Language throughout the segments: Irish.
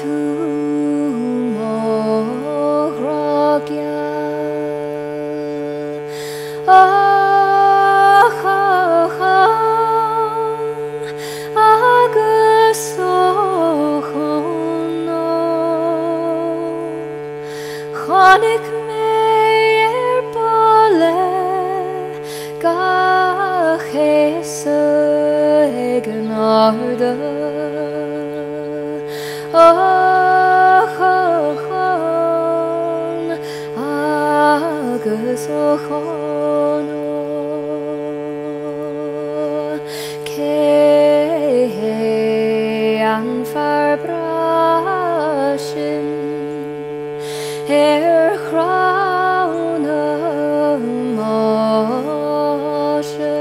Chonig meir bale gach ag an arda Ochon agus ochono Cé an farbrashin chrawn moshe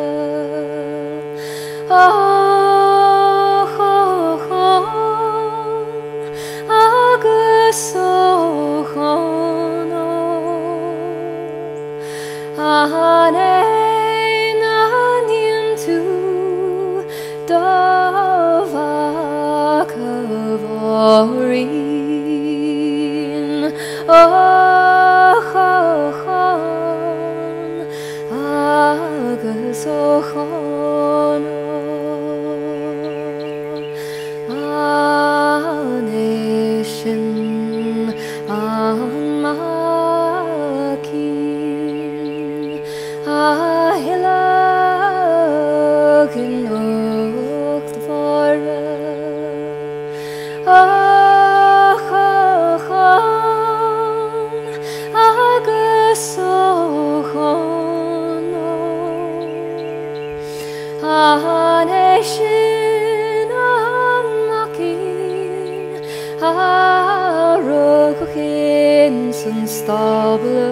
ochon agus ochono anein anim tu dovakavorin ochon agus ochono aneshin anmakin ahilagin okttvara Aneshin anmakin arokhin sun stabla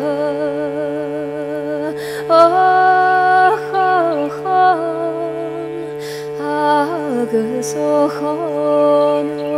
ochon agus ochon